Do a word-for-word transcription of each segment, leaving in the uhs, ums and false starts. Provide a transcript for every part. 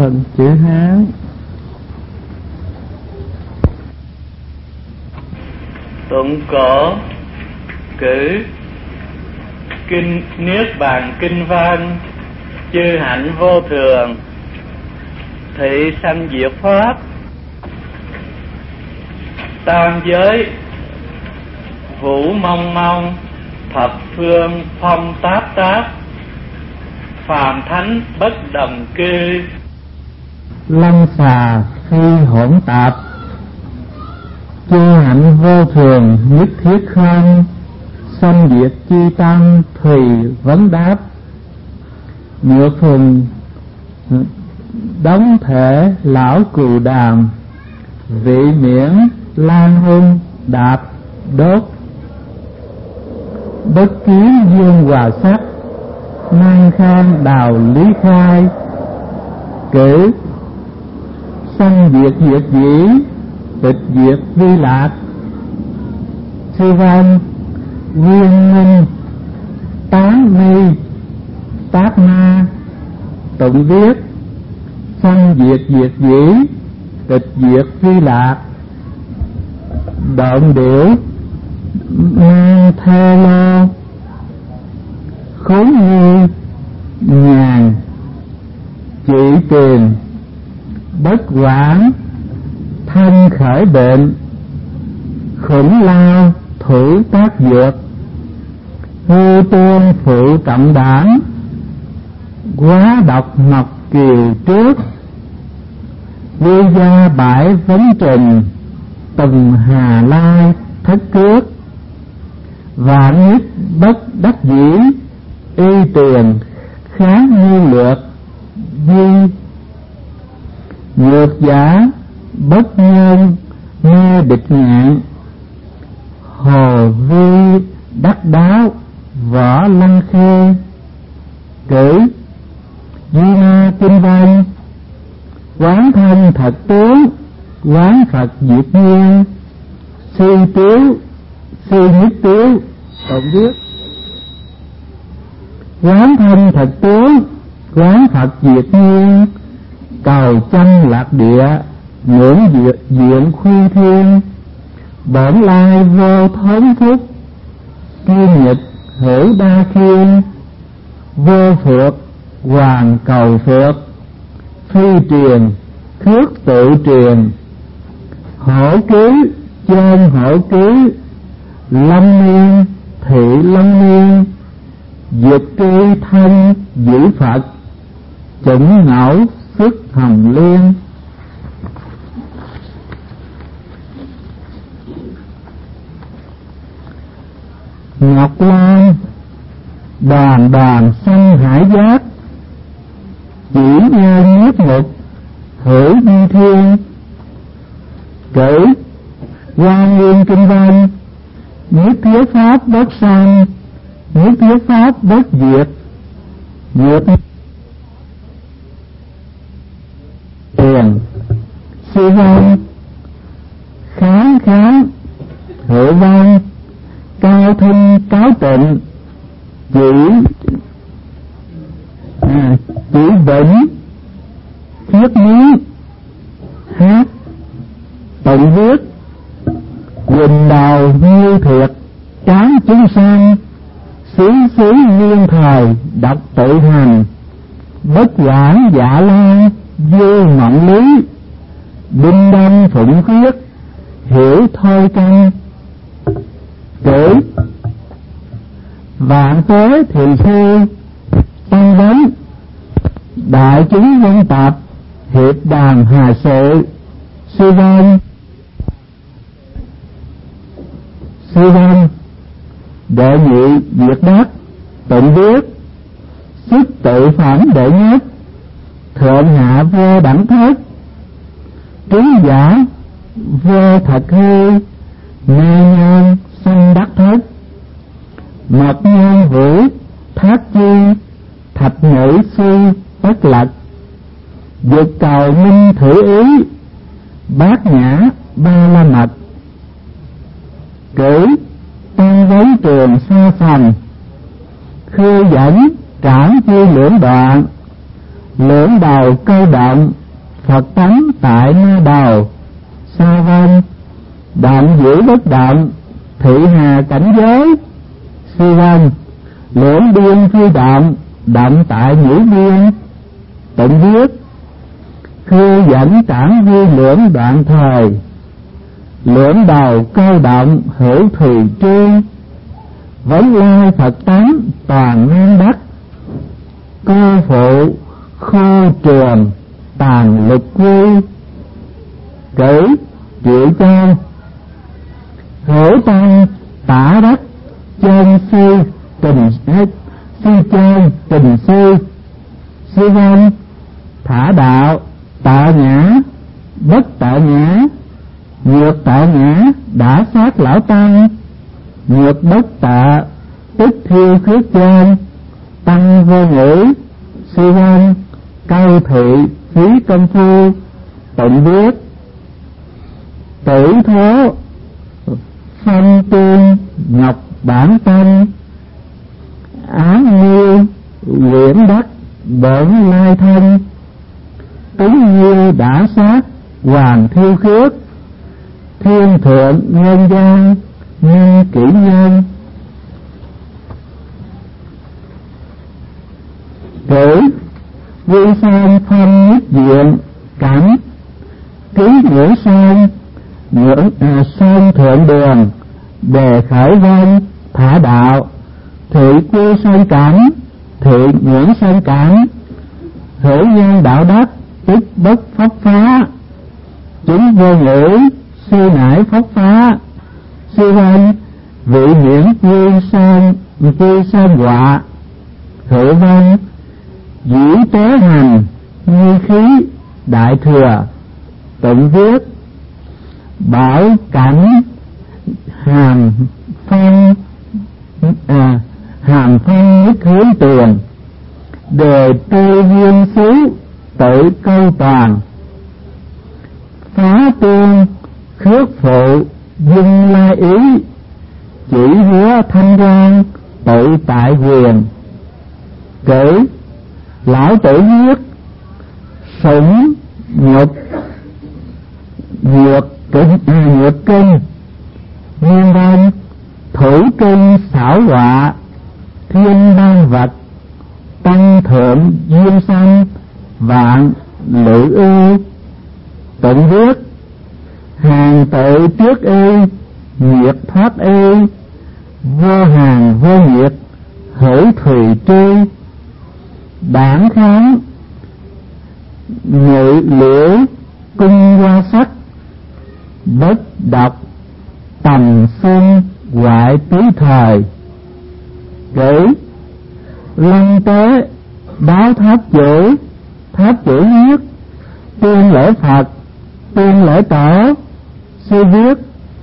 phần chữ Hán. Tụng cổ cử kinh niết bàn kinh văn, chư hạnh vô thường, thị sanh diệt pháp, tam giới vũ mong mong, thập phương phong táp táp, phàm thánh bất đồng cư, Lâm xà phi hỗn tạp, chư hạnh vô thường nhất thiết không, sanh diệt chi tăng thùy vấn đáp. Nhược phùng đóng thể lão cừu đàm, vị miễn lan hung đạp đốt. Bất kiến dương hòa sắc, mang khang đào lý khai, cử sanh diệt diệt dĩ, tịch diệt vi lạc. Sư văn nguyên minh tán ni tác ma, tụng viết sanh diệt diệt dĩ, tịch diệt vi lạc. Đoạn điểu mang thê lô, khốn như nhàn trị tiền, bất quản thân khởi bệnh, khủng lao thủ tác dược. Hư tuôn phụ trọng đảm, quá độc mọc kiều trước. Vi gia bãi vấn trình, tùng hà lai thất cước. Vạn nhất bất đắc dĩ, y tiền kháng nhu lược duy. Nhược giả bất nhân mê địch ngạn, hồ vi đắc đáo võ lăng khê. Cử duy na kinh văn, quán thân thật tướng, quán Phật diệt nhiên. Sư tiếu sư nhất tiếu, tổng viết quán thân thật tướng, quán Phật diệt nhiên. Cầu chân lạc địa, ngưỡng diệt diện khuy thiên. Bổn lai vô thống phúc, kiên nhật hữu đa khiên. Vô phượt hoàng cầu phượt, phi truyền khước tự truyền. Hổ ký chân hổ ký, lâm niên thị lâm niên. Dực tri thân giữ Phật, chủng ngẫu sức hồng liên. Ngọc Lan đoàn đoàn sanh hải giác, chỉ nghe nhiếp mục hữu di thiên. Cử Quan Nguyên kinh văn, nhất thiết pháp bất sanh, nhất thiết pháp bất diệt. Diệt tiền sư văn, kháng kháng hữu văn. Cao thinh cáo tịnh, chỉ à, chỉ vĩnh thiết miếng hát. Tụng viết quỳnh đào như thiệt, tráng chúng sanh. Xí xí nguyên thời đọc tự hành, bất quản dạ lan vô mộng lý. Đinh đâm phụng khuyết, hiểu thôi căn. Cử vạn tế thì sư, tăng vấn đại chúng dân tập, hiệp đàm hà sự. Sư văn sư văn đệ nhị diệt đắc, tụng viết sức tự phản đệ nhất. Thượng hạ vô đẳng thất, trúng giả vô thật hư. Nê nhân sanh đắc thất, mật nhân vũ thác chi. Thạch nhữ sư bất lật, dục cầu minh thử ý. Bát nhã ba la mật. Cử tăng vấn trường xa phần, khư dẫn trảm chi lưỡng đoạn. lưỡng đầu câu động, Phật tánh tại na đầu. Sa văn, động giữ bất động, thị hà cảnh giới. Sư văn, lưỡng biên phi động, động tại nhĩ biên. Tịnh viết, khư dẫn trảm vi lưỡng đoạn thời, lưỡng đầu câu động hữu thùy tri. Vấn lai Phật tánh toàn nam bắc, cô phụ khô trường tàn lực quy. Cử Triệu Châu, hữu tăng tả đắc chân sư trình sư chân trình sư. Sư văn, thả đạo tạ nhã bất tạ nhã, nhược tạ nhã đã sát lão tăng, nhược bất tạ tức thiêu khước chân, tăng vô ngữ. Sư văn, câu thị phí công phu. Tịnh viết, tử thố phân tương ngọc bản tâm, án nghiêu quyển đắc bổn lai thân. Túng nhiêu đã sát hoàng thiêu khước, thiên thượng nhân gian nhân kỷ nhân. Cử vi san phong nhất diện cảnh, ký ngưỡng san ngưỡng à, san thượng đường, đề khởi văn thả đạo. Thị quy san cảnh, thị ngưỡng san cảnh, hữu nhân đạo đắc tức bất pháp phá. Chúng vô ngữ sư nải pháp phá. Sư văn, vị hiển quy san quy san họa. Hữu văn, dĩ tế hành như khí đại thừa. Tịnh viết, bảo cảnh hàm phong à, hàm phong nhất hướng tiền, đề tư viên xứ tự câu toàn. Phá tương khước phụ dung lai ý, chỉ hứa thanh quan tự tại quyền. Cử lão tử viết, sủng nhục nhược kinh à, nhược kinh nguyên văn, thủ kinh xảo họa thiên ban vật, tăng thượng duyên sanh vạn lự ư. Tịnh viết, hàng tự trước y nhiệt thoát y, vô hàng vô nhiệt hữu thùy tri. Bản kháng ngự liễu cung hoa sắc, bất độc tầm xuân hoại tứ thời. Cử lăng tế báo tháp chủ, tháp chủ viết, tuyên lễ Phật tuyên lễ tổ. Sư viết,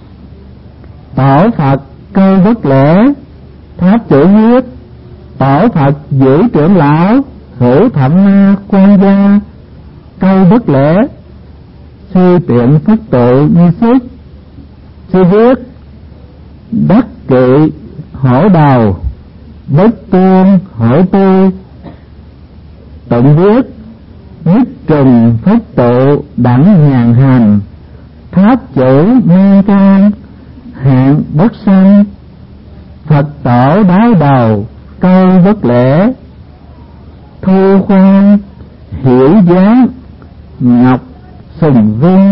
tổ Phật câu bất lễ. Tháp chủ viết, tổ Phật giữ trưởng lão hữu thẩm ma quan gia câu bất lễ. Sư tiện phất tụ như sức. Sư viết, đắc kỵ hổ đầu, bất tuôn hổ tu. Tịnh viết, nhất trùng phất tụ đẳng nhàn hành, tháp chủ mang can hạn bất sanh. Phật tổ đái đầu câu bất lễ. Thu khoan hiểu dáng ngọc sùng vinh.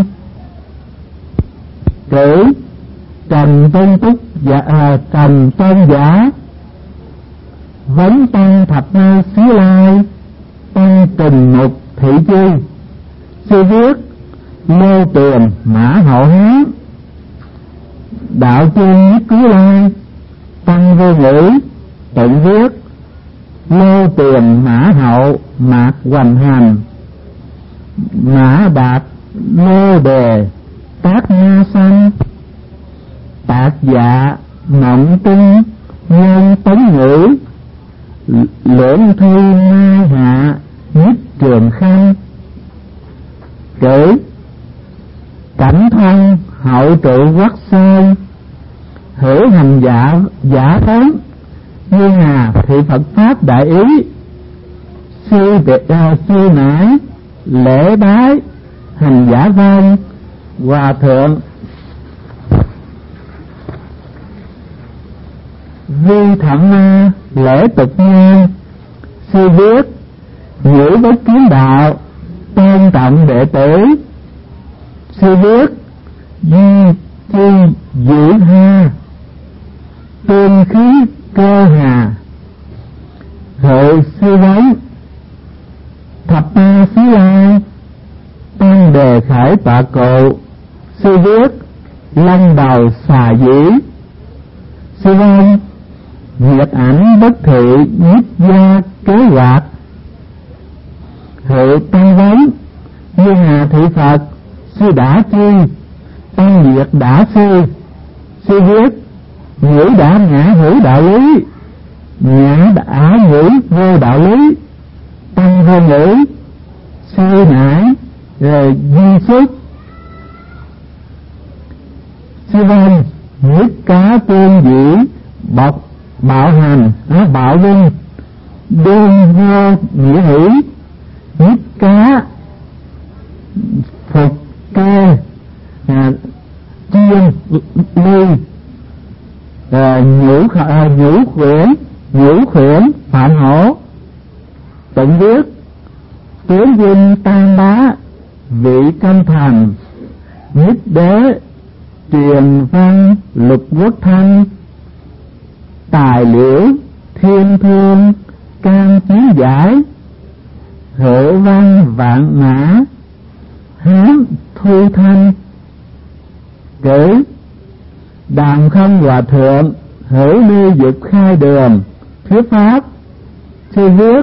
Cử trầm tôn túc giả à, trầm tôn giả, vấn tăng thập na xí lai, tăng trình mục thị chi. Sư viết, lô tiền mã hậu hán, đạo chương nhất cứu lai, tăng vô ngữ. Tịnh viết, lô tiền mã hậu mạc hoành hành, mã đạt lô đề tác na sanh. Tạc dạ mộng tinh nhân tấn ngữ, lưỡng thi mai hạ nhất trường khanh. Cử cảnh thân hậu trụ quốc sai, hữu hành giả giả tán như hà thị Phật pháp đại ý. sư biệt à, sư nải lễ bái hành giả vong hòa thượng vi thẩm ma lễ tục nhang. Sư viết ngữ bất kiến đạo tôn trọng đệ tử. Sư viết duy chi giữ ha tương khí cơ hà. Hội sư vấn thập ma xí lai tăng đề khởi tọa cụ. Sư viết lăng đầu xà dĩ. Sư vong diệt ảnh bất thị nhiếp gia kế hoạch. Hội tăng vấn như hà thị Phật sư đã chi tăng diệt đã sư. Sư viết ngữ đã ngã hữu đạo lý ngã đã ngữ vô đạo lý tăng vô ngữ. Sư nải rồi duy xuất. Sư vong nhất cá tương dĩ bọc bạo hành á, bạo vinh đương vô nghĩa hỷ. Nhất cá phục kê à, chiên ly à, nhũ à, nhũ khuyển nhũ khuyển phạm hổ. Tụng viết tướng vinh tam bá vị canh thành nhất đế truyền văn lục quốc thanh. Tài liễu thiên thương can chiến giải. Hữu văn vạn mã hán thu thanh. Cử đàm không hòa thượng hữu ni dục khai đường thuyết pháp. Sư viết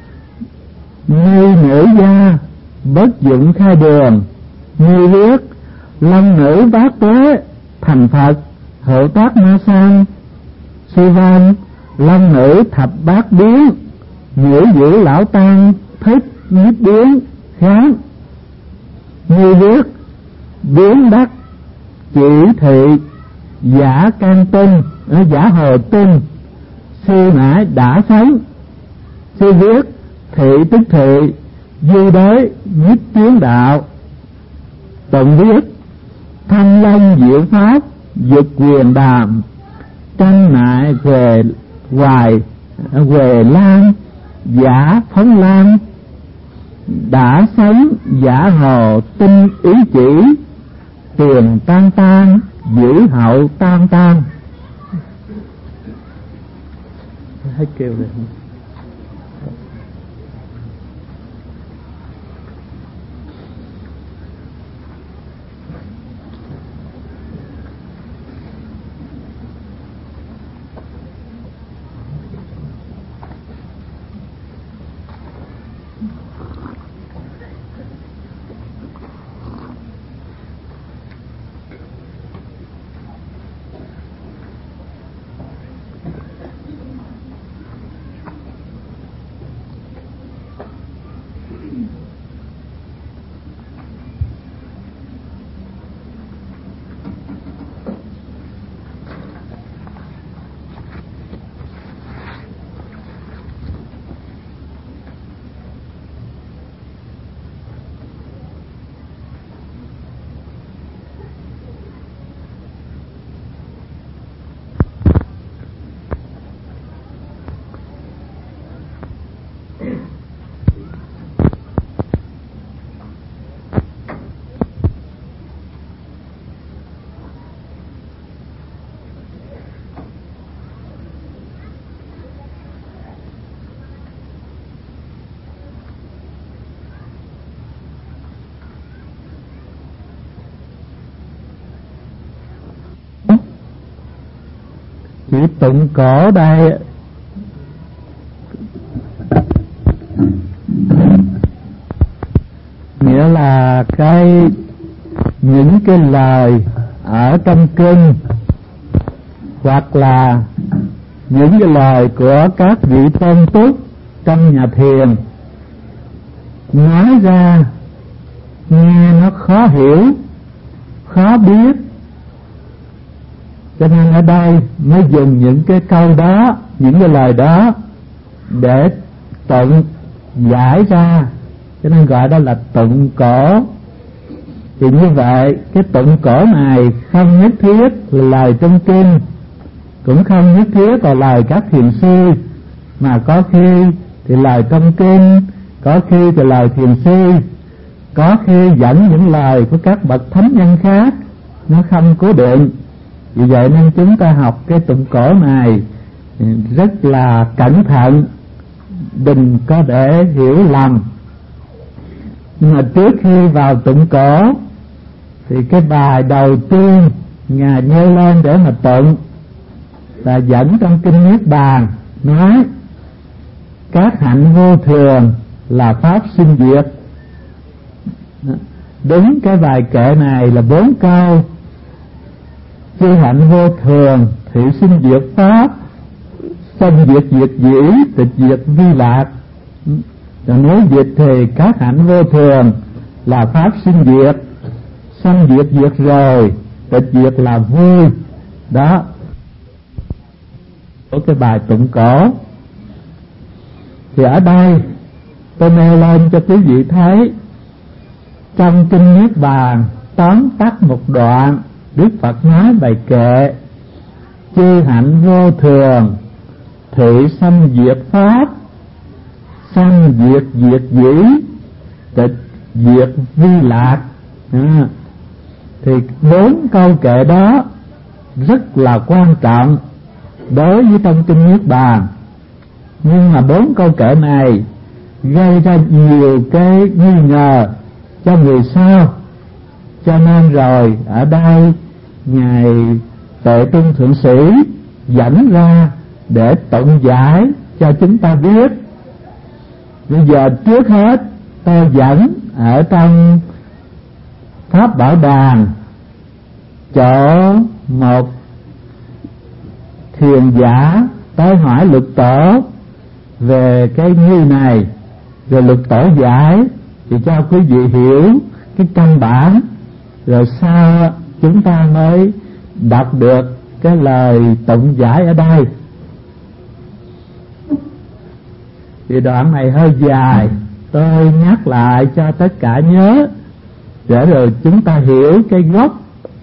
ni nữ gia bất dụng khai đường. Như viết long nữ bát tế thành Phật hữu tác ma sang. Sư vong long nữ thập bát biến ngữ giữ lão tăng thích nhất biến kháng. Như viết biến đắc chỉ thị giả can tinh giả hồ tinh. Sư nải đã sống. Sư viết thị tức thị duy đới nhất tiến đạo. Tụng viết thanh long diệu pháp dục quyền đàm. Tranh nại về hoài về lan giả phóng lan. Đã sống giả hồ tinh ý chỉ. Tiền tan tan giữ hậu tan tan. Hết kêu rồi. Chỉ tụng cổ đây nghĩa là cái những cái lời ở trong kinh hoặc là những cái lời của các vị tôn túc trong nhà thiền nói ra nghe nó khó hiểu khó biết, cho nên ở đây mới dùng những cái câu đó, những cái lời đó để tụng giải ra, cho nên gọi đó là tụng cổ. Thì như vậy cái tụng cổ này không nhất thiết là lời trong kinh, cũng không nhất thiết là lời các thiền sư, mà có khi thì lời trong kinh, có khi thì lời thiền sư, có khi dẫn những lời của các bậc thánh nhân khác, nó không cố định. Vì vậy nên chúng ta học cái tụng cổ này rất là cẩn thận, đừng có để hiểu lầm. Nhưng mà trước khi vào tụng cổ thì cái bài đầu tiên Ngài nêu lên để mà tụng là dẫn trong kinh Niết Bàn, nói các hạnh vô thường là pháp sinh diệt. Đúng cái bài kệ này là bốn câu: chư hạnh vô thường thị sinh diệt pháp, sanh diệt diệt dĩ, tịch diệt vi lạc. Rồi nói dịch thì các hạnh vô thường là pháp sinh diệt, sanh diệt diệt rồi, tịch diệt là vui. Đó của cái bài tụng cổ. Thì ở đây tôi nêu lên cho quý vị thấy, trong kinh Niết Bàn tóm tắt một đoạn, Đức Phật nói bài kệ: chư hạnh vô thường thị sanh diệt pháp, sanh diệt diệt dĩ, tịch diệt vi lạc. À, thì bốn câu kệ đó rất là quan trọng đối với trong kinh Niết Bàn. Nhưng mà bốn câu kệ này gây ra nhiều cái nghi ngờ cho người sau, cho nên rồi ở đây Ngài Tuệ Trung Thượng Sĩ dẫn ra để tụng giải cho chúng ta biết. Bây giờ trước hết tôi dẫn ở trong Pháp Bảo Đàn, chỗ một thiền giả tới hỏi Lục Tổ về cái nghi này, rồi Lục Tổ giải thì cho quý vị hiểu cái căn bản, rồi sau chúng ta mới đọc được cái lời tụng giải ở đây. Thì đoạn này hơi dài, tôi nhắc lại cho tất cả nhớ, để rồi chúng ta hiểu cái gốc.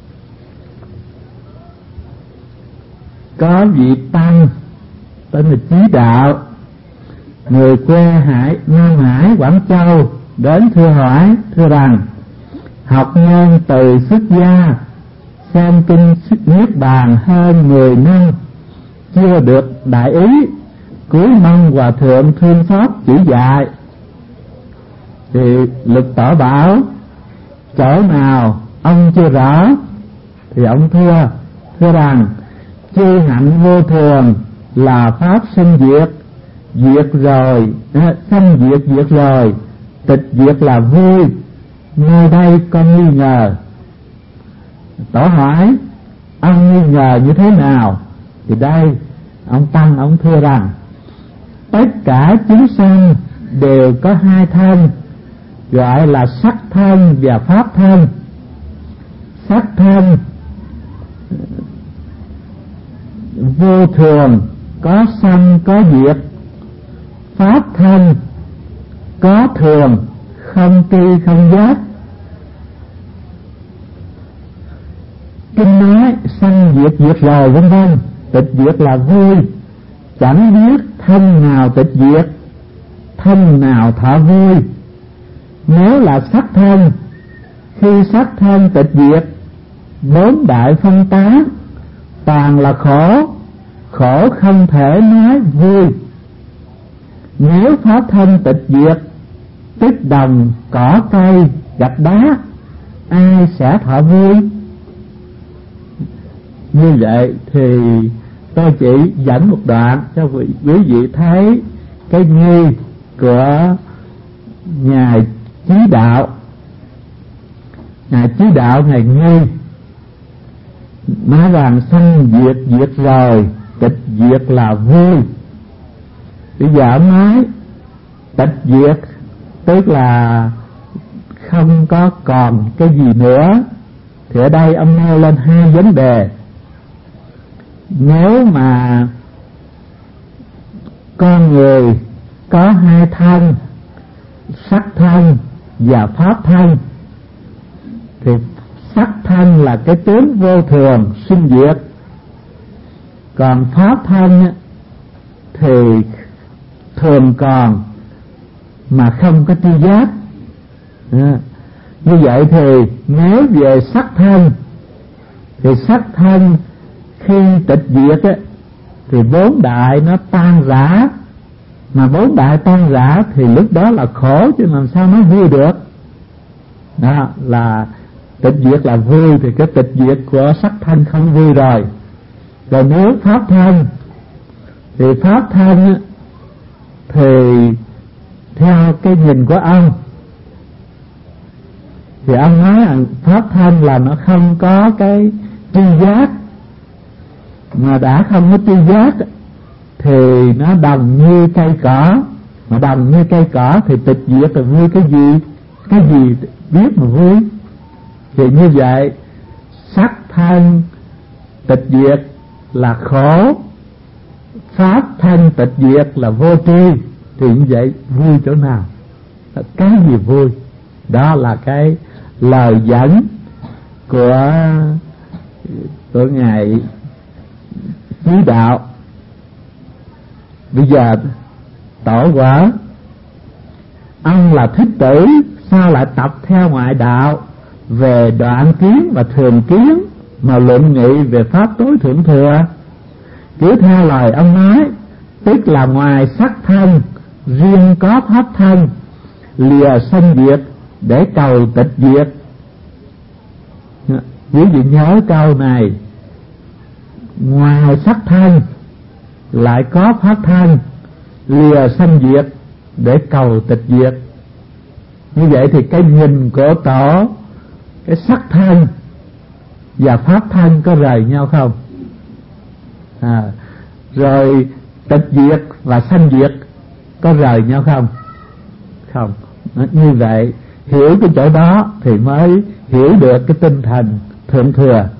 Có vị tăng tên là Chí Đạo, người quê Hải Nam Hải Quảng Châu, đến thưa hỏi, thưa rằng học nhân từ xuất gia, xem kinh Niết Bàn hơn mười năm chưa được đại ý, cuối mong Hòa Thượng thương xót chỉ dạy. Thì Lục Tổ bảo chỗ nào ông chưa rõ, thì ông thưa thưa rằng chư hạnh vô thường là pháp sinh diệt, diệt rồi sanh diệt diệt rồi, tịch diệt là vui. Nơi đây con nghi ngờ. Tổ hỏi ông nghi ngờ như thế nào? Thì đây ông tăng ông thưa rằng tất cả chúng sanh đều có hai thân, gọi là sắc thân và pháp thân. Sắc thân vô thường, có sanh có diệt. Pháp thân có thường, không tri không giác. Kinh nói sanh diệt diệt rồi vân vân, tịch diệt là vui. Chẳng biết thân nào tịch diệt, thân nào thọ vui. Nếu là sắc thân, khi sắc thân tịch diệt, bốn đại phân tán, toàn là khổ, khổ không thể nói vui. Nếu pháp thân tịch diệt, tức đồng cỏ cây gạch đá, ai sẽ thọ vui? Như vậy thì tôi chỉ dẫn một đoạn cho quý vị thấy cái nghi của Ngài Chí Đạo. Ngài Chí Đạo Ngài nghi nói rằng sanh diệt diệt rồi, tịch diệt là vui. Bây giờ ông nói tịch diệt tức là không có còn cái gì nữa. Thì ở đây ông nêu lên hai vấn đề. Nếu mà con người có hai thân, thân và pháp thân. Thì sắc thân là cái tướng vô thường sinh diệt, còn pháp thân thì thường còn mà không có tri giác. À, như vậy thì nếu về sắc thân thì sắc thân khi tịch diệt á, thì bốn đại nó tan rã, mà bốn đại tan rã thì lúc đó là khổ chứ làm sao nó vui được. Đó là tịch diệt là vui, thì cái tịch diệt của sắc thân không vui rồi. Rồi nếu pháp thân thì pháp thân thì theo cái nhìn của ông thì ông nói rằng pháp thân là nó không có cái tri giác, mà đã không có tri giác thì nó đồng như cây cỏ, mà đồng như cây cỏ thì tịch diệt là vui cái gì, cái gì biết mà vui. Thì như vậy sắc thân tịch diệt là khổ, pháp thân tịch diệt là vô tri, thì như vậy vui chỗ nào, cái gì vui? Đó là cái lời dẫn của của ngài Chí Đạo. Bây giờ tổ quả ông là Thích Tử, sao lại tập theo ngoại đạo về đoạn kiến và thường kiến mà luận nghị về pháp tối thượng thừa? Cứ theo lời ông nói, tức là ngoài sắc thân riêng có pháp thân, lìa sanh diệt để cầu tịch diệt. Quý vị nhớ câu này, ngoài sắc thân lại có pháp thân, lìa sanh diệt để cầu tịch diệt. Như vậy thì cái nhìn của tổ, cái sắc thân và pháp thân có rời nhau không? À, rồi tịch diệt và sanh diệt có rời nhau không? Không. Như vậy hiểu cái chỗ đó thì mới hiểu được cái tinh thần thượng thừa.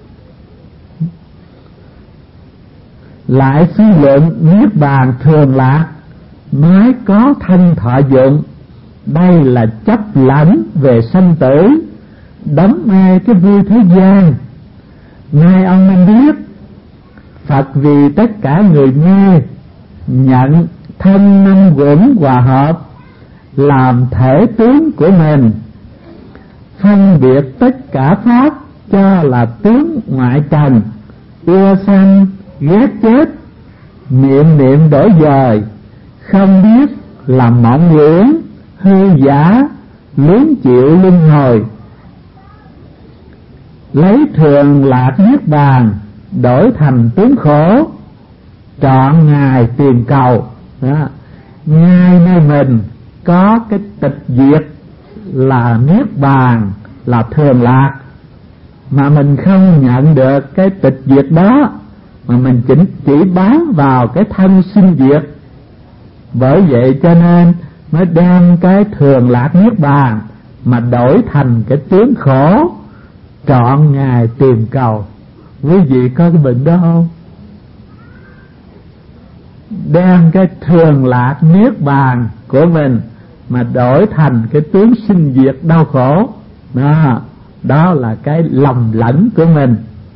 Lại suy luận niết bàn thường lạc, nói có thân thọ dụng, đây là chấp lãnh về sanh tử, đắm mê cái vui thế gian. Nay ông nên biết, Phật vì tất cả người mê, nhận thân năm uẩn hòa hợp làm thể tướng của mình, phân biệt tất cả pháp cho là tướng ngoại trần, ưa sanh ghét chết, niệm niệm đổi dời, không biết làm mộng huyễn, hư giả, luyến chịu luân hồi. Lấy thường lạc niết bàn, đổi thành tướng khổ, trọn ngài tìm cầu. Đó. Ngay nơi mình có cái tịch diệt là niết bàn, là thường lạc, mà mình không nhận được cái tịch diệt đó, mà mình chỉ, chỉ bám vào cái thân sinh diệt. Bởi vậy cho nên mới đem cái thường lạc niết bàn mà đổi thành cái tướng khổ, trọn ngài tìm cầu. Quý vị có cái bệnh đó không? Đem cái thường lạc niết bàn của mình mà đổi thành cái tướng sinh diệt đau khổ. Đó, đó là cái lầm lẫn của mình.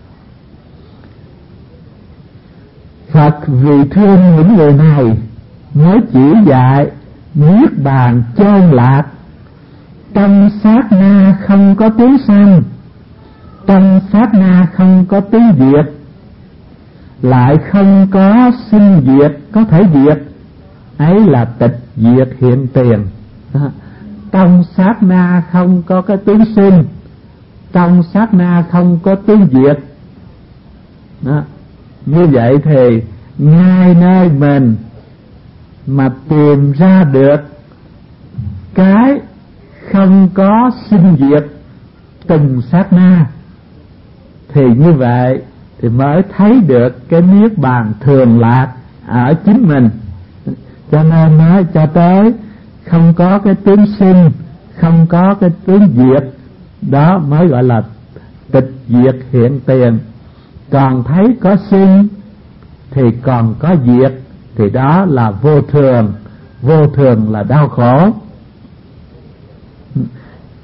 Phật vì thương những người này mới chỉ dạy niết bàn chơn lạc, trong sát na không có tướng sanh, trong sát na không có tướng diệt, lại không có sinh diệt có thể diệt, ấy là tịch diệt hiện tiền. Trong sát na không có cái tướng sinh, trong sát na không có tướng diệt. Đó. Như vậy thì ngay nơi mình mà tìm ra được cái không có sinh diệt từng sát na, thì như vậy thì mới thấy được cái niết bàn thường lạc ở chính mình. Cho nên nói cho tới không có cái tướng sinh, không có cái tướng diệt, đó mới gọi là tịch diệt hiện tiền. Còn thấy có sinh thì còn có diệt, thì đó là vô thường. Vô thường là đau khổ.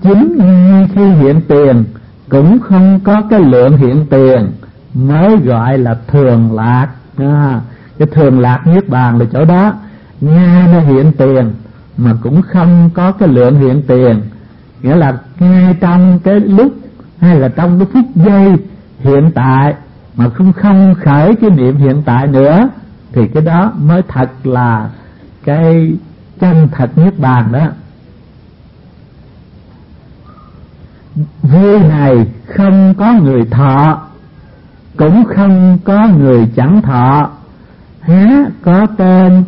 chính khi hiện tiền cũng không có cái lượng hiện tiền mới gọi là thường lạc. À, cái thường lạc niết bàn là chỗ đó, ngay nó hiện tiền mà cũng không có cái lượng hiện tiền, nghĩa là ngay trong cái lúc hay là trong cái phút giây hiện tại mà không không khởi cái niệm hiện tại nữa, thì cái đó mới thật là cái chân thật niết bàn đó. Vui này không có người thọ, cũng không có người chẳng thọ, há có tên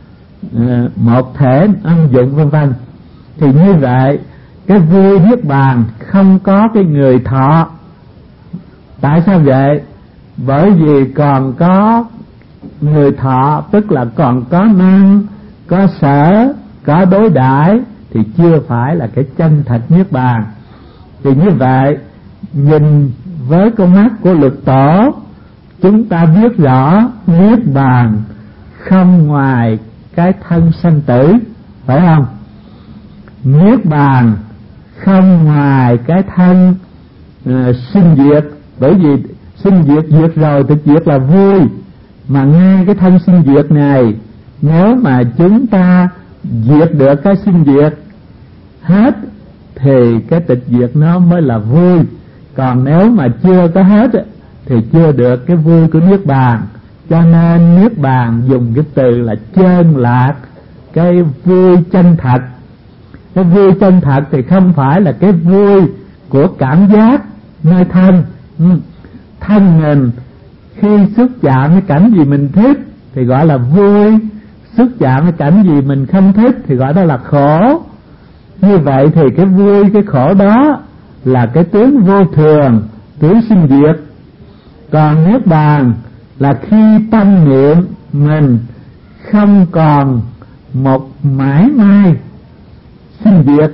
một thể âm dụng vân vân. Thì như vậy cái vui niết bàn không có cái người thọ. Tại sao vậy? Bởi vì còn có người thọ, tức là còn có năng, có sở, có đối đãi, thì chưa phải là cái chân thật niết bàn. Thì như vậy nhìn với con mắt của Lục Tổ, chúng ta biết rõ niết bàn không ngoài cái thân sanh tử, phải không? Niết bàn không ngoài cái thân uh, sinh diệt, bởi vì sinh diệt diệt rồi thì diệt là vui, mà ngay cái thân sinh diệt này, nếu mà chúng ta diệt được cái sinh diệt hết thì cái tịch diệt nó mới là vui. Còn nếu mà chưa có hết thì chưa được cái vui của niết bàn. Cho nên niết bàn dùng cái từ là chân lạc, cái vui chân thật. Cái vui chân thật thì không phải là cái vui của cảm giác nơi thân. Thân mình khi xúc chạm cái cảnh gì mình thích thì gọi là vui, xúc chạm cái cảnh gì mình không thích thì gọi đó là khổ. Như vậy thì cái vui cái khổ đó là cái tướng vô thường, tướng sinh diệt. Còn niết bàn là khi tâm niệm mình không còn một mãi may sinh diệt,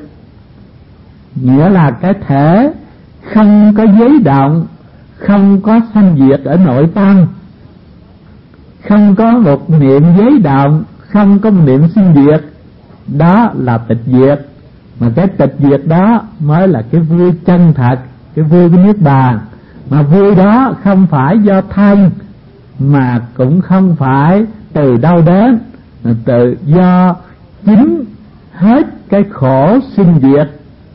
nghĩa là cái thể không có giấy động, không có sanh diệt ở nội tâm, không có một niệm giấy động, không có một niệm sinh diệt, đó là tịch diệt. Mà cái tịch diệt đó mới là cái vui chân thật, cái vui của niết bàn. Mà vui đó không phải do thân, mà cũng không phải từ đâu đến, mà từ do chính hết cái khổ sinh diệt,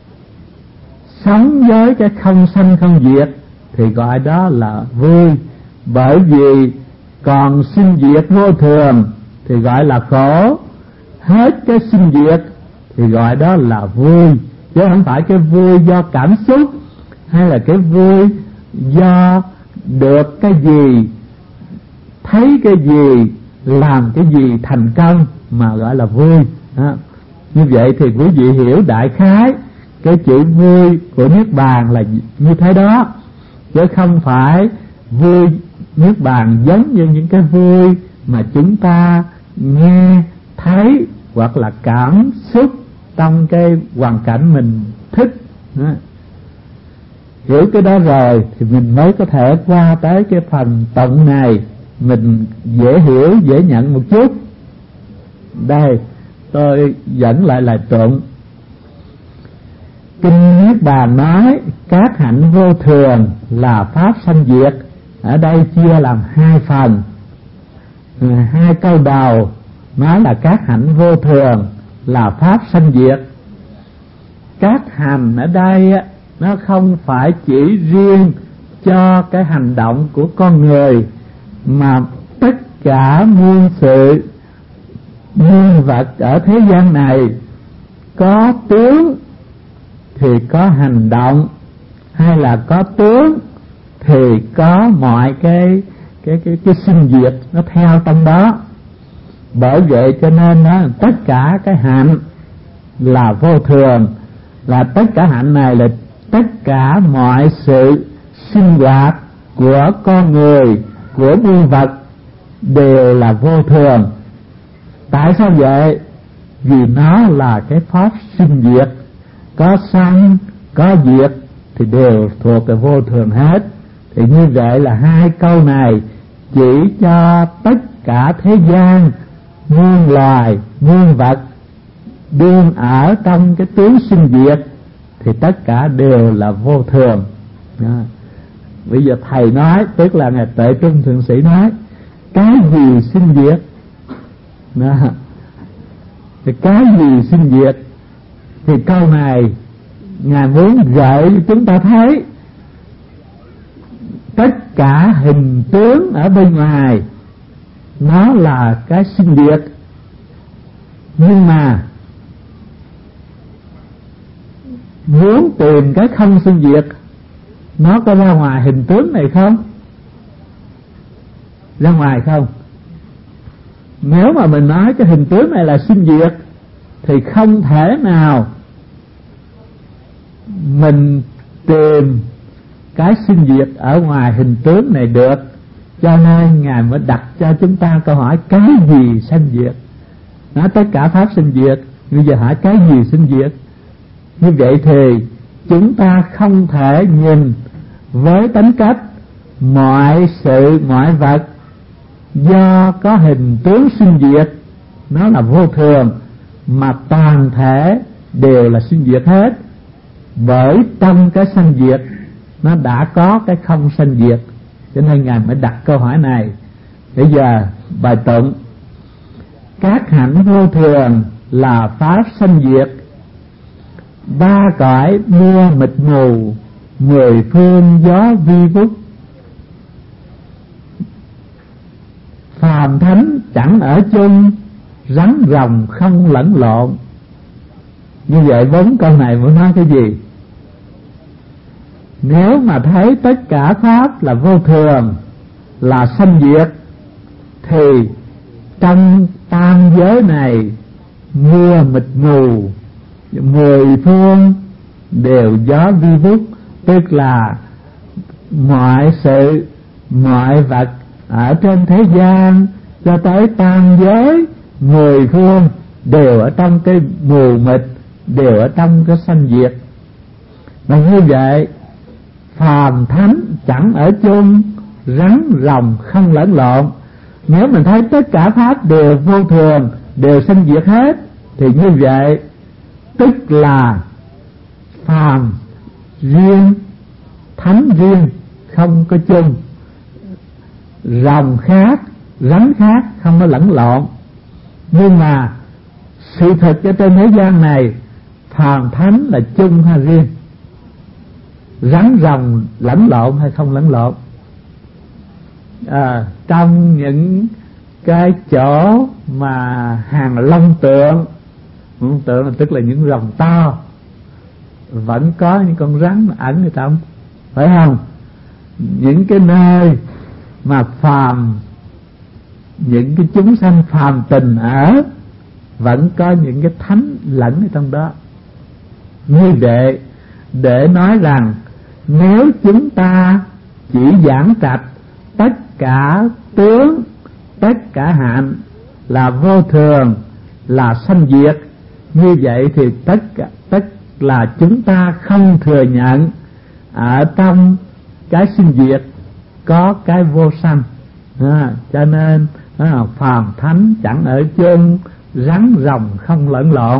sống với cái không sanh không diệt thì gọi đó là vui. Bởi vì còn sinh diệt vô thường thì gọi là khổ, hết cái sinh diệt thì gọi đó là vui. Chứ không phải cái vui do cảm xúc, hay là cái vui do được cái gì, thấy cái gì, làm cái gì thành công mà gọi là vui. Đó. Như vậy thì quý vị hiểu đại khái cái chữ vui của niết bàn là như thế đó, chứ không phải vui niết bàn giống như những cái vui mà chúng ta nghe thấy hoặc là cảm xúc trong cái hoàn cảnh mình thích. Đó. Hiểu cái đó rồi thì mình mới có thể qua tới cái phần tụng này, mình dễ hiểu, dễ nhận một chút. Đây, tôi dẫn lại lời tụng. Kinh Niết Bàn nói các hạnh vô thường là pháp sanh diệt. Ở đây chia làm hai phần. Hai câu đầu nói là các hạnh vô thường là pháp sanh diệt. Các hành ở đây nó không phải chỉ riêng cho cái hành động của con người, mà tất cả muôn sự muôn vật ở thế gian này có tướng thì có hành động, hay là có tướng thì có mọi cái cái cái cái sinh diệt nó theo trong đó. Bởi vậy cho nên đó, tất cả cái hạnh là vô thường, là tất cả hạnh này là tất cả mọi sự sinh hoạt của con người, của muôn vật đều là vô thường. Tại sao vậy? Vì nó là cái pháp sinh diệt, có sanh có diệt thì đều thuộc về vô thường hết. Thì như vậy là hai câu này chỉ cho tất cả thế gian, muôn loài, muôn vật đương ở trong cái tướng sinh diệt thì tất cả đều là vô thường. Đó. Bây giờ thầy nói, tức là Ngài Tuệ Trung Thượng Sĩ nói, cái gì sinh diệt? Đó. Thì cái gì sinh diệt? Thì câu này Ngài muốn gợi chúng ta thấy tất cả hình tướng ở bên ngoài nó là cái sinh diệt, nhưng mà muốn tìm cái không sinh diệt, nó có ra ngoài hình tướng này không? Ra ngoài không? Nếu mà mình nói cái hình tướng này là sinh diệt thì không thể nào mình tìm cái sinh diệt ở ngoài hình tướng này được. Cho nên Ngài mới đặt cho chúng ta câu hỏi cái gì sanh diệt. Nói tất cả pháp sinh diệt, bây giờ hỏi cái gì sinh diệt. Như vậy thì chúng ta không thể nhìn với tính cách mọi sự mọi vật do có hình tướng sinh diệt, nó là vô thường, mà toàn thể đều là sinh diệt hết. Bởi trong cái sanh diệt nó đã có cái không sanh diệt, cho nên Ngài mới đặt câu hỏi này. Bây giờ bài tụng: các hạnh vô thường là pháp sanh diệt, ba cõi mưa mịt mù, mười phương gió vi vút, phàm thánh chẳng ở chung, rắn rồng không lẫn lộn. Như vậy bốn câu này muốn nói cái gì? Nếu mà thấy tất cả pháp là vô thường, là sanh diệt, thì trong tam giới này mưa mịt mù, mười phương đều gió vi vút, tức là mọi sự mọi vật ở trên thế gian cho tới tam giới mười phương đều ở trong cái mù mịt, đều ở trong cái sanh diệt. Và như vậy phàm thánh chẳng ở chung, rắn rồng không lẫn lộn. Nếu mình thấy tất cả pháp đều vô thường, đều sanh diệt hết, thì như vậy tức là phàm riêng, thánh riêng, không có chung. Rồng khác, rắn khác, không có lẫn lộn. Nhưng mà sự thật ở trên thế gian này, phàm thánh là chung hay riêng? Rắn rồng lẫn lộn hay không lẫn lộn? À, trong những cái chỗ mà hàng long tượng, long tượng là tức là những rồng to, vẫn có những con rắn ẩn ở trong, phải không? Những cái nơi mà phàm, những cái chúng sanh phàm tình ở, vẫn có những cái thánh lẫn ở trong đó. Như vậy để nói rằng nếu chúng ta chỉ giảng trạch tất cả tướng, tất cả hạnh là vô thường, là sanh diệt, như vậy thì tất cả tất là chúng ta không thừa nhận ở trong cái sinh diệt có cái vô sanh. À, cho nên à, phàm thánh chẳng ở chung, rắn rồng không lẫn lộn.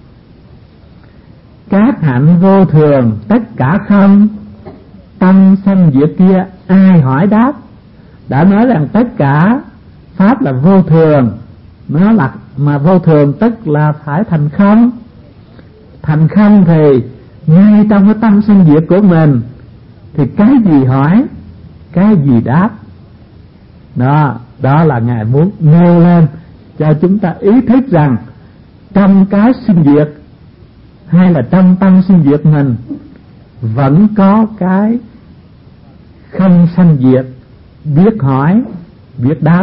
Các hạnh vô thường tất cả không, tâm sanh diệt kia ai hỏi đáp? Đã nói rằng tất cả pháp là vô thường, nó là mà vô thường tức là phải thành không. Thành không thì ngay trong cái tâm sanh diệt của mình thì cái gì hỏi, cái gì đáp. Đó, đó là Ngài muốn nêu lên cho chúng ta ý thức rằng trong cái sinh diệt hay là trong tâm sinh diệt mình vẫn có cái không sanh diệt, biết hỏi, biết đáp.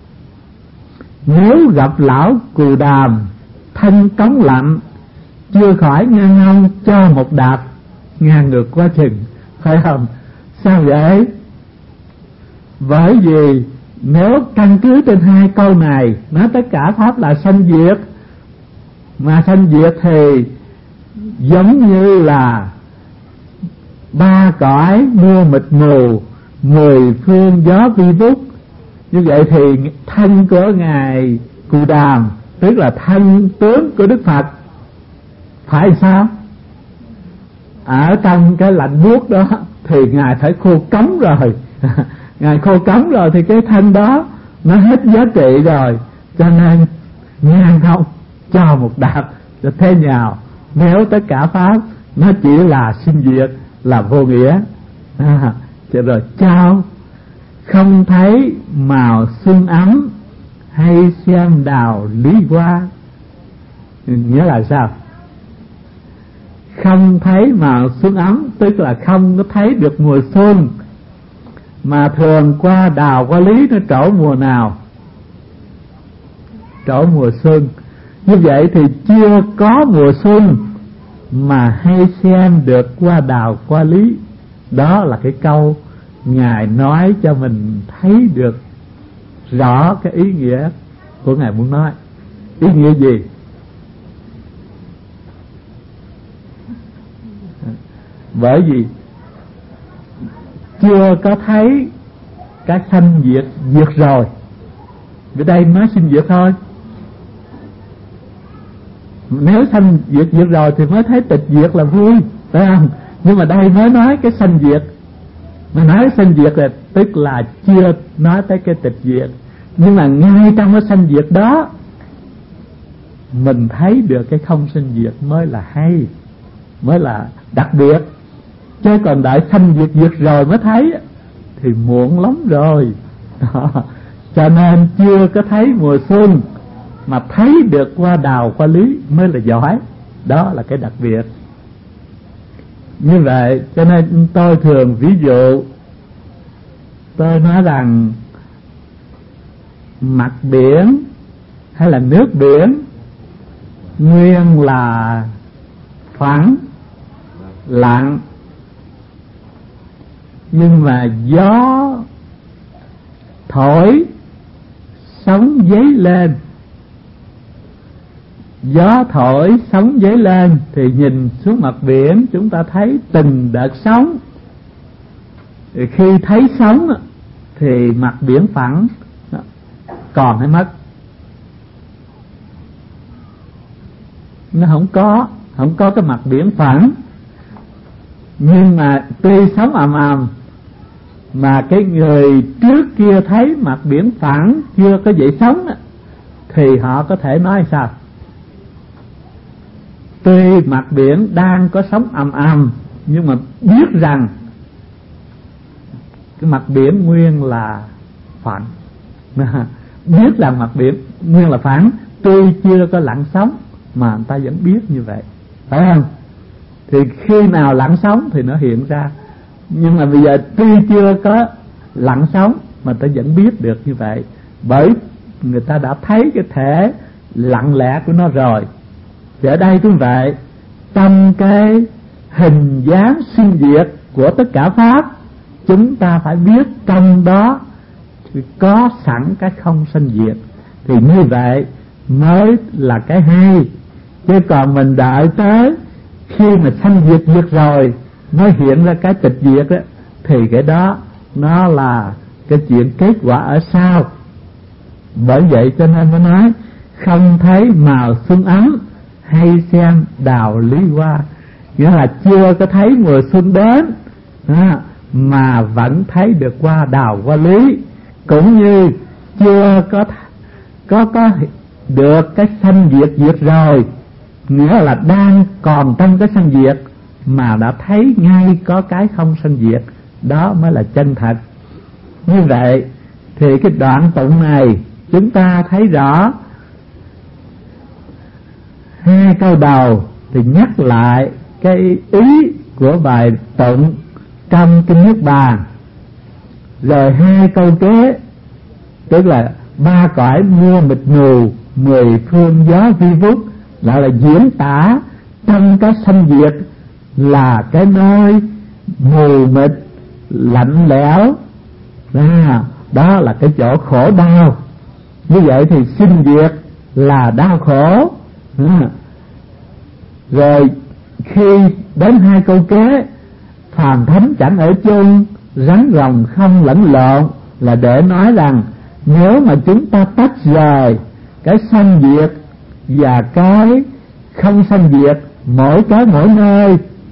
Nếu gặp lão cù đàm thân cống lạnh, chưa khỏi ngang ngông cho một đạp, ngang ngược quá chừng, phải không? Sao vậy? Bởi vì nếu căn cứ trên hai câu này nói tất cả pháp là sanh diệt, mà sanh diệt thì giống như là ba cõi mưa mịt mù, mười phương gió vi vút. Như vậy thì thân của Ngài Cù Đàm, tức là thân tướng của Đức Phật, phải sao? ở trong cái lạnh buốt đó thì Ngài phải khô cống rồi. Ngài khô cống rồi thì cái thân đó nó hết giá trị rồi, cho nên ngang không cho một đạp cho thế nhào. Nếu tất cả pháp nó chỉ là sinh diệt, là vô nghĩa. À, rồi trao không thấy màu xuân ấm, hay xem đào lý hoa. Nghĩa là sao? Không thấy màu xuân ấm tức là không có thấy được mùa xuân. Mà thường qua đào qua lý nó trổ mùa nào? Trổ mùa xuân. Như vậy thì chưa có mùa xuân mà hay xem được qua đào qua lý. Đó là cái câu Ngài nói cho mình thấy được rõ cái ý nghĩa của Ngài muốn nói. Ý nghĩa gì? Bởi vì chưa có thấy cái sanh diệt diệt rồi. Ở đây nói sinh diệt thôi. Nếu sanh diệt diệt rồi thì mới thấy tịch diệt là vui, phải không? Nhưng mà đây mới nói cái sanh diệt. Mà nói sanh diệt là tức là chưa nói tới cái tịch diệt. Nhưng mà ngay trong cái sanh diệt đó mình thấy được cái không sanh diệt mới là hay, mới là đặc biệt. Chứ còn đợi sanh diệt diệt rồi mới thấy thì muộn lắm rồi. Đó. Cho nên chưa có thấy mùa xuân mà thấy được qua đào qua lý mới là giỏi. Đó là cái đặc biệt. Như vậy cho nên tôi thường ví dụ, tôi nói rằng mặt biển hay là nước biển nguyên là phẳng lặng, nhưng mà gió thổi sóng dấy lên. Gió thổi sóng dấy lên thì nhìn xuống mặt biển chúng ta thấy từng đợt sóng. Thì khi thấy sóng thì mặt biển phẳng còn hay mất? Nó không có, không có cái mặt biển phẳng. Nhưng mà tuy sóng ầm ầm mà cái người trước kia thấy mặt biển phẳng chưa có dậy sóng thì họ có thể nói sao? Tuy mặt biển đang có sóng ầm ầm nhưng mà biết rằng cái mặt biển nguyên là phẳng. Biết rằng mặt biển nguyên là phẳng, tuy chưa có lặng sóng mà người ta vẫn biết như vậy, phải không? Thì khi nào lặng sóng thì nó hiện ra. Nhưng mà bây giờ tuy chưa có lặng sóng mà ta vẫn biết được như vậy, bởi người ta đã thấy cái thể lặng lẽ của nó rồi. Thì ở đây cũng vậy, trong cái hình dáng sinh diệt của tất cả pháp, chúng ta phải biết trong đó có sẵn cái không sanh diệt. Thì như vậy mới là cái hay. Chứ còn mình đợi tới khi mà sanh diệt diệt rồi mới hiện ra cái tịch diệt đó, thì cái đó nó là cái chuyện kết quả ở sau. Bởi vậy cho nên mới nói không thấy màu xuân ấm, hay xem đào lý hoa. Nghĩa là chưa có thấy mùa xuân đến à, mà vẫn thấy được qua đào qua lý. Cũng như chưa có có có được cái sanh diệt diệt rồi, nghĩa là đang còn trong cái sanh diệt mà đã thấy ngay có cái không sanh diệt. Đó mới là chân thật. Như vậy thì cái đoạn tụng này chúng ta thấy rõ. Hai câu đầu thì nhắc lại cái ý của bài tụng trong Kinh Niết Bàn. Rồi hai câu kế tức là ba cõi mưa mịt mù, mười phương gió vi vút, lại là diễn tả trong cái sanh diệt là cái nơi mù mịt lạnh lẽo. À, đó là cái chỗ khổ đau. Như vậy thì sinh diệt là đau khổ. À, rồi khi đến hai câu kế, phàm thánh chẳng ở chung, rắn rồng không lẫn lộn, là để nói rằng nếu mà chúng ta tách rời cái sanh diệt và cái không sanh diệt, mỗi cái mỗi nơi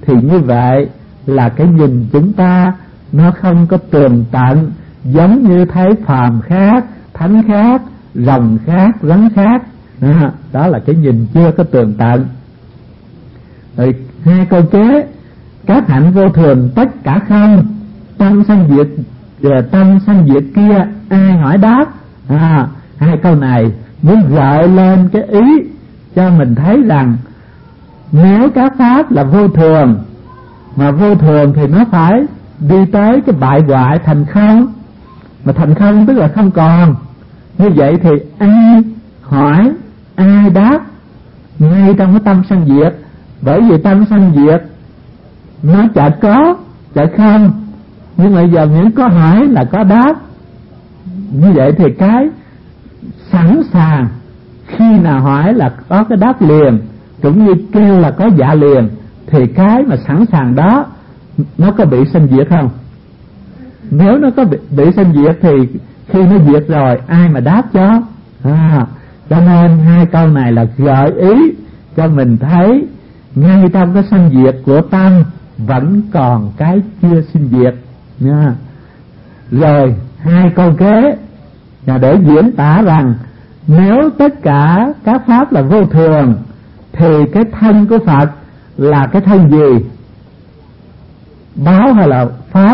thì như vậy là cái nhìn chúng ta nó không có tường tận, giống như thấy phàm khác, thánh khác, rồng khác, rắn khác. Đó, đó là cái nhìn chưa có tường tận. Rồi hai câu kế: các hạnh vô thường tất cả không, tâm sanh diệt, tâm sanh diệt kia ai hỏi đáp. À, hai câu này muốn gợi lên cái ý cho mình thấy rằng nếu các pháp là vô thường, mà vô thường thì nó phải đi tới cái bại hoại thành không, mà thành không tức là không còn. Như vậy thì ai hỏi, ai đáp ngay trong cái tâm sanh diệt. Bởi vì tâm sanh diệt nó chả có, chả không, nhưng mà giờ những có hỏi là có đáp. Như vậy thì cái sẵn sàng khi nào hỏi là có cái đáp liền, cũng như kêu là có dạ liền, thì cái mà sẵn sàng đó nó có bị sanh diệt không? Nếu nó có bị, bị sanh diệt thì khi nó diệt rồi ai mà đáp cho? À, cho nên hai câu này là gợi ý cho mình thấy ngay trong cái sanh diệt của tâm vẫn còn cái chưa sinh diệt nha. Rồi hai câu kế là để diễn tả rằng nếu tất cả các pháp là vô thường thì cái thân của Phật là cái thân gì? Báo hay là pháp?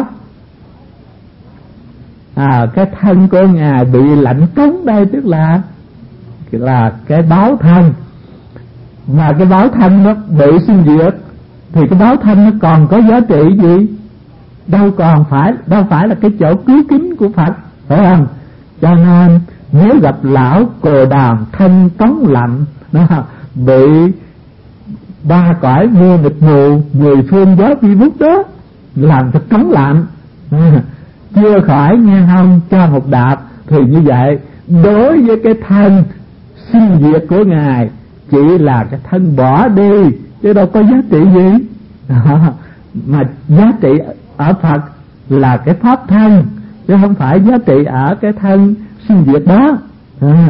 À, cái thân của Ngài bị lạnh cống đây, tức là là cái báo thân. Mà cái báo thân nó bị sinh diệt thì cái báo thân nó còn có giá trị gì? Đâu còn phải, đâu phải là cái chỗ cứu kính của Phật, phải không? Cho nên nếu gặp lão cồ đàm thân cống lạnh, nó bị ba cõi mưa mịt mù, mười phương gió vi vút đó làm cho cống lạnh, à, chưa khỏi nghe không cho một đạp, thì như vậy đối với cái thân sinh diệt của Ngài chỉ là cái thân bỏ đi chứ đâu có giá trị gì. À, mà giá trị ở Phật là cái pháp thân chứ không phải giá trị ở cái thân sinh diệt đó. À,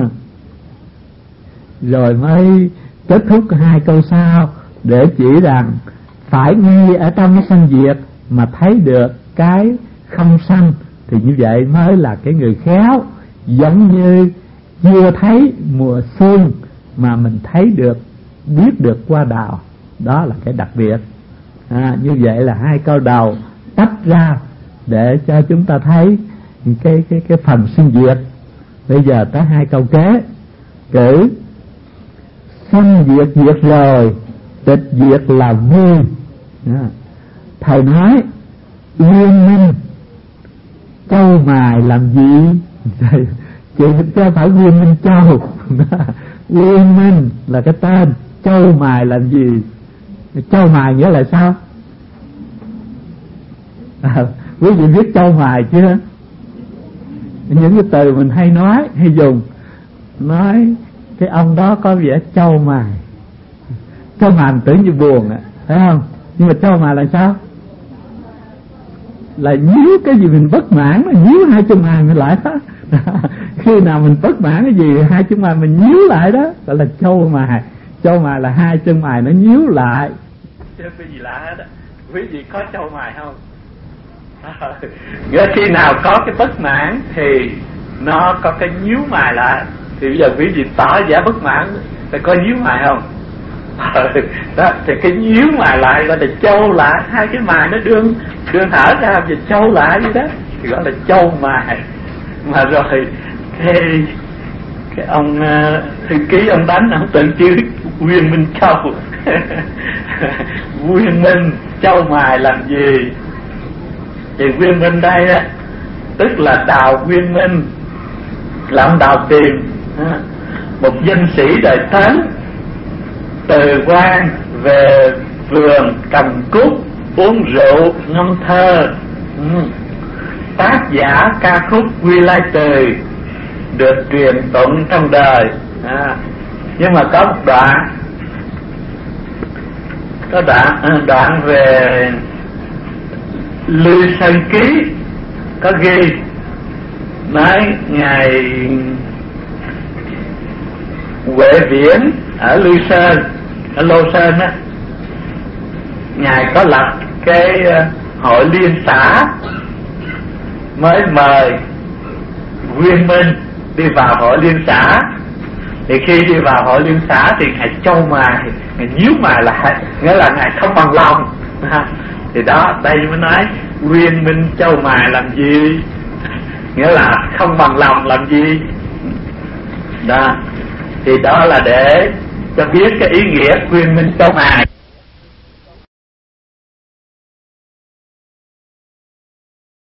rồi mới kết thúc hai câu sau để chỉ rằng phải ngay ở trong cái sanh diệt mà thấy được cái không sanh, thì như vậy mới là cái người khéo. Giống như chưa thấy mùa xuân mà mình thấy được, biết được qua đào, đó là cái đặc biệt. À, như vậy là hai câu đầu tách ra để cho chúng ta thấy cái cái cái phần sinh diệt. Bây giờ tới hai câu kế: cử sanh diệt diệt rồi, tịch diệt là vui. À, thầy nói Uyên Minh Châu Mài làm gì? Chị cho phải Uyên Minh Châu. Uyên Minh là cái tên, Châu Mài làm gì? Châu Mài nghĩa là sao? À, quý vị biết Châu Mài chưa? Những cái từ mình hay nói, hay dùng, nói cái ông đó có vẻ Châu Mài. Châu Mài mình tưởng như buồn ạ, phải không? Nhưng mà Châu Mài là sao? Là nhíu cái gì mình bất mãn, là nhíu hai chân mày mình lại đó. Khi nào mình bất mãn cái gì hai chân mày mình nhíu lại đó, gọi là Châu Mài. Châu Mài là hai chân mày nó nhíu lại. Chứ cái gì lạ hết đó. Quý vị có Châu Mài không? À, khi nào có cái bất mãn thì nó có cái nhíu mày lại. Thì bây giờ quý vị tỏ vẻ bất mãn thì có nhíu mày không? Đó, thì cái nhíu mày lại gọi là châu lại, hai cái mày nó đương đương thở ra và châu lại vậy đó thì gọi là châu mày. Mà rồi cái, cái ông uh, thư ký ông đánh ông tự chữ Uyên Minh Châu. Uyên Minh Châu Mài làm gì? Thì Uyên Minh đây á, tức là Đào Uyên Minh, là ông Đào Tiền, một danh sĩ đời Tấn, từ quan về vườn cầm cúc uống rượu ngâm thơ. Ừ. Tác giả ca khúc Quy Lai Từ được truyền tụng trong đời. À, nhưng mà có một đoạn, có đoạn đoạn về Lưu Sơn Ký có ghi nói ngài Huệ Viễn ở Lưu Sơn, ở Lô Sơn á, ngài có lập cái hội liên xã, mới mời Nguyên Minh đi vào hội liên xã. Thì khi đi vào hội liên xã thì ngài châu mày, ngài nhíu mày lại, nghĩa là ngài không bằng lòng. Thì đó, đây mới nói Nguyên Minh châu mày làm gì, nghĩa là không bằng lòng làm gì đó. Thì đó là để cho biết cái ý nghĩa Nguyên Minh châu mày.